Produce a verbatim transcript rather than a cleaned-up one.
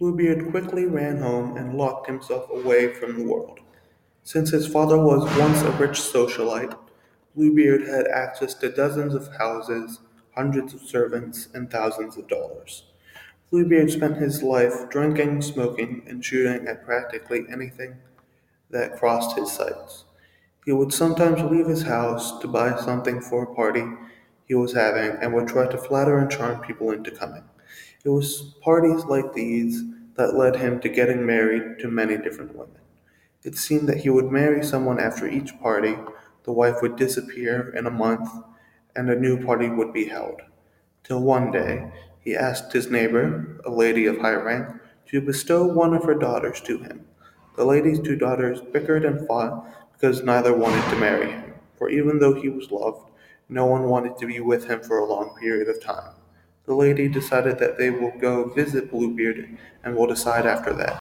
Bluebeard quickly ran home and locked himself away from the world. Since his father was once a rich socialite, Bluebeard had access to dozens of houses, hundreds of servants, and thousands of dollars. Bluebeard spent his life drinking, smoking, and shooting at practically anything that crossed his sights. He would sometimes leave his house to buy something for a party he was having and would try to flatter and charm people into coming. It was parties like these that led him to getting married to many different women. It seemed that he would marry someone after each party, the wife would disappear in a month, and a new party would be held. Till one day he asked his neighbor, a lady of high rank, to bestow one of her daughters to him. The lady's two daughters bickered and fought because neither wanted to marry him, for even though he was loved, no one wanted to be with him for a long period of time. The lady decided that they will go visit Bluebeard and will decide after that.